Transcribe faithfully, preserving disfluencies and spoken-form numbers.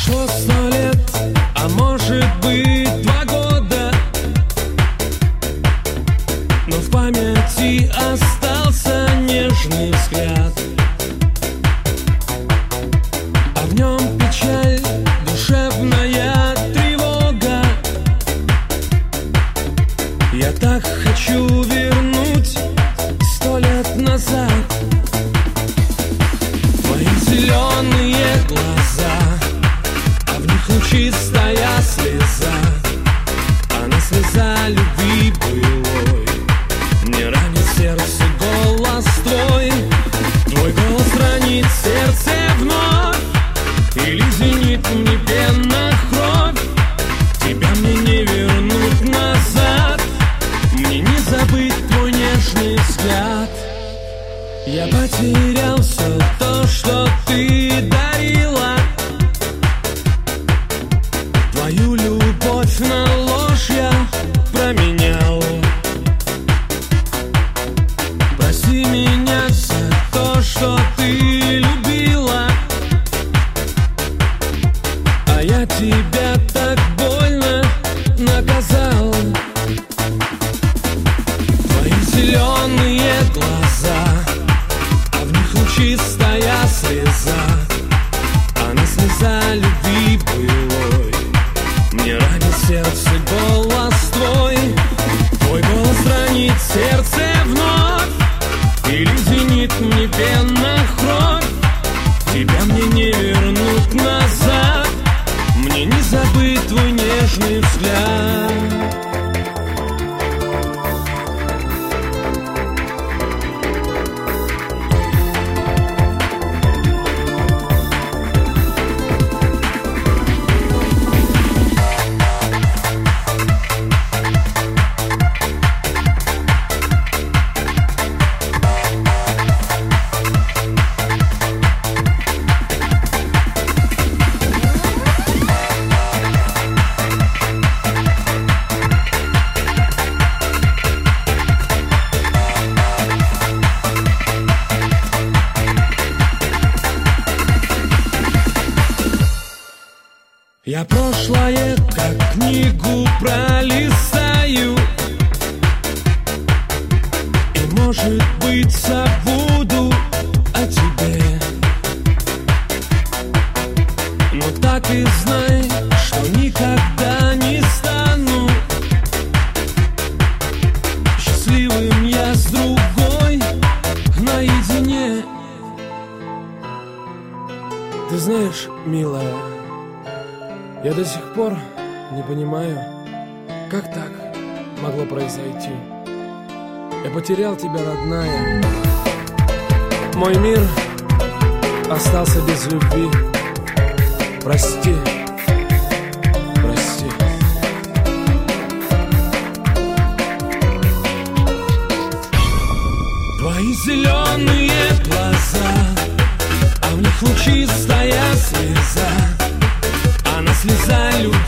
Прошло сто лет, а может быть два года, но в памяти остался нежный взгляд, а в нем печаль, душевная тревога. Я так хочу вернуть сто лет назад твои зеленые глаза, а в них лучистая слеза. Она слеза любви былой. Не ранит сердце голос твой. Твой голос ранит сердце вновь или зенит в небе на кровь. Тебя мне не вернуть назад, мне не забыть твой нежный взгляд. Я потерял все то, что ты дарила. Твою любовь на ложь я променял. Прости меня за то, что ты любила, а я тебя так больно наказал. Твои зеленые глаза, а в них лучистая слеза. Она слеза любви былой. Не ранит сердце голос твой. Твой голос ранит сердце вновь или зенит в небе на кровь. Тебя мне не вернуть назад, мне не забыть твой нежный взгляд. Я прошлое, как книгу, пролистаю, и, может быть, забуду о тебе. Но так и знай, что никогда не стану счастливым я с другой наедине. Ты знаешь, милая, я до сих пор не понимаю, как так могло произойти. Я потерял тебя, родная. Мой мир остался без любви. Прости, прости. Твои зеленые глаза, а в них лучистая слеза. Она слеза любви.